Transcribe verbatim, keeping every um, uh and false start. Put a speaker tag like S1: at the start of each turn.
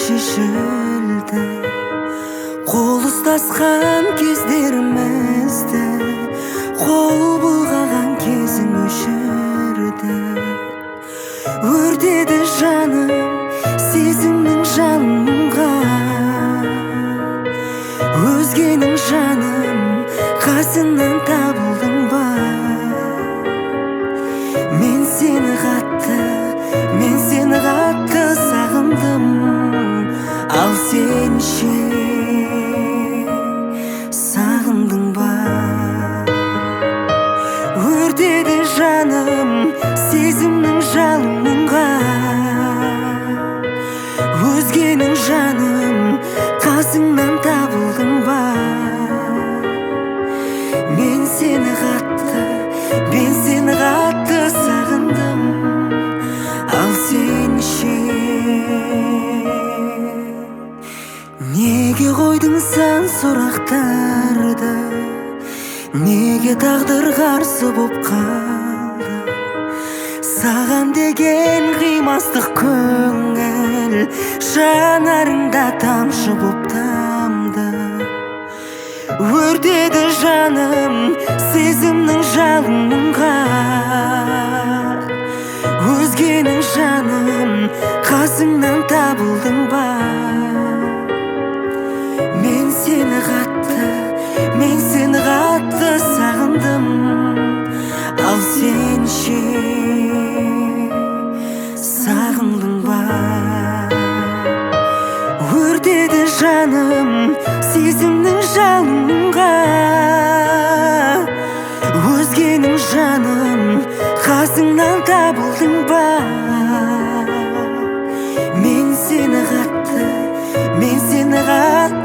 S1: шешілді, қол ұстасқан кездерімізді қол бұлғаған кезің өшірді. Өртеді жаным сезімнің жалынға, өзгенің жаным қасынан табылдың ба? Мен сені қатты, мен сені қатты сағындым, ал сен ше сағындың ба? Өртеді жаным сезімнің жалынға, өзгенің жаным қасыңнан табылдың ба? Мен сені қатты, мен сені қатты сағындым, ал сен ше неге қойдың сан сұрақтарды? Неге тағдыр қарсы боп қалды? Саған деген қимастық көңіл жанарыңда тамшы боп тамды. Өртеді жаным сезімнің жалынға, өзгенің жаным қасыңнан табылдың ба? Мен сені қатты, мен сені қатты сағындым, ал сен ше сағындың ба? Өртеді жаным сезімнің жалынға, өзгенің жаным қасыңнан табылдың ба? Мен сені қатты, мен сені қатты